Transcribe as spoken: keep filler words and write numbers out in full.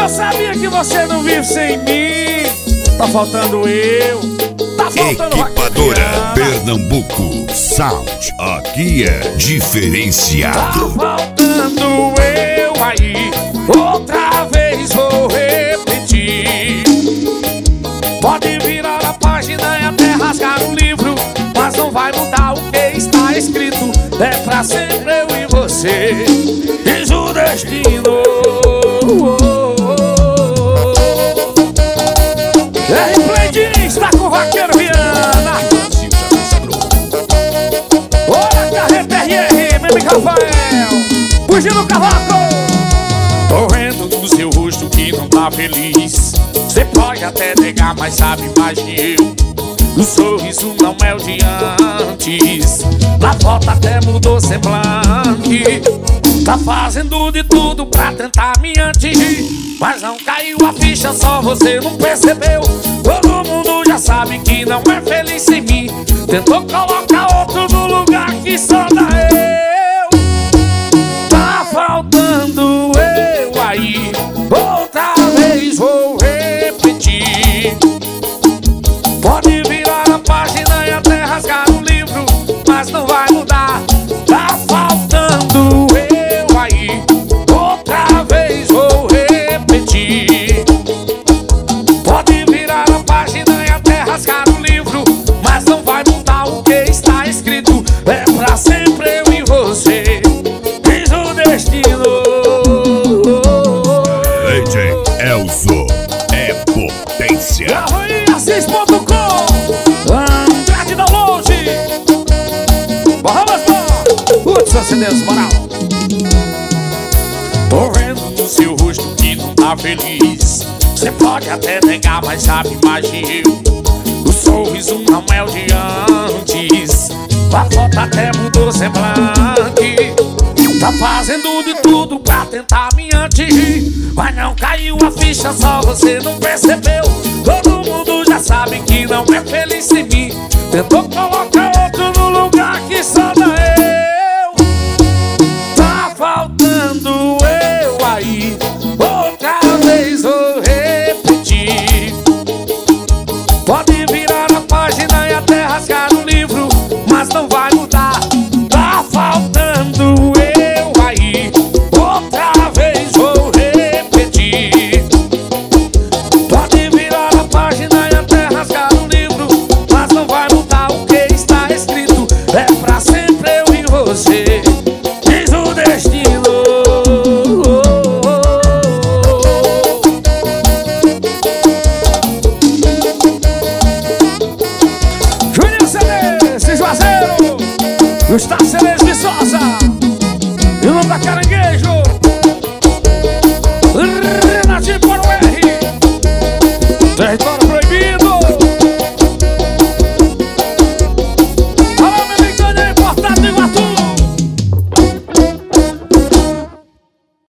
Eu sabia que você não vive sem mim. Tá faltando eu, tá faltando Equipadora Raqueliana. Pernambuco Sound, aqui é diferenciado. Tá faltando eu aí, outra vez vou repetir. Pode virar a página e até rasgar o livro, mas não vai mudar o que está escrito. É pra sempre eu e você, diz o destino. R-Play diz, tá com o Vaqueiro Viana. Olha a carreta R R, meu amigo Rafael, fugindo o cavaco. Tô vendo no seu rosto que não tá feliz. Cê pode até negar, mas sabe mais que eu. O sorriso não é o de antes. Na foto até mudou semblante. Tá fazendo de tudo pra tentar me atingir, mas não caiu a ficha, só você não percebeu. Todo mundo já sabe que não é feliz sem mim. Tentou colocar outro no lugar que só dá eu. Tá faltando eu aí, outra vez vou repetir. Pode virar a página e até rasgar o livro, mas não vai mudar. Tá faltando eu aí, outra vez vou repetir. Pode virar a página e até rasgar o livro, mas não vai mudar o que está escrito. É pra sempre eu e você, diz o destino. D J Elzo é potência. Aí, assis ponto com, Andrade Download. Bora, mas putz, acidentes, moral. Tô vendo no seu rosto que não tá feliz. Cê pode até negar, mas sabe mais que eu. O sorriso não é o de antes. A foto até mudou semblante. Tá fazendo de tudo pra tentar me atingir, mas não caiu a ficha, só você não percebeu. Todo mundo já sabe que não é feliz sem mim. Tentou colocar outro no lugar que só dá eu. Tá faltando eu aí, outra vez vou repetir. Pode virar a página e até rasgar o livro, mas não vai mudar. Tá faltando eu aí, outra vez vou repetir. Pode virar a página e até rasgar o livro, mas não vai mudar o que está escrito. É pra sempre eu e você, diz o destino. Juninho C D, se Juazeiro, Gustavo Cerejo Viçosa e o nome da Caranguejo.